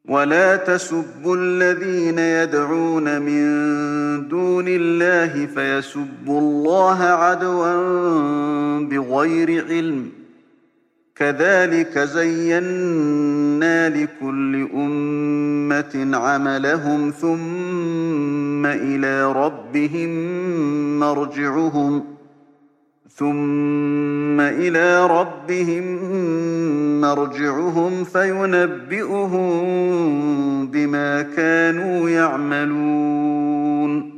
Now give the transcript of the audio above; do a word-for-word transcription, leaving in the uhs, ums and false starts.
ولا تسبوا الذين يدعون من دون الله فيسبوا الله عدوا بغير علم كذلك زينا لكل أمة عملهم ثم إلى ربهم مرجعهم ثم إلى ربهم مرجعهم فينبئهم بما كانوا يعملون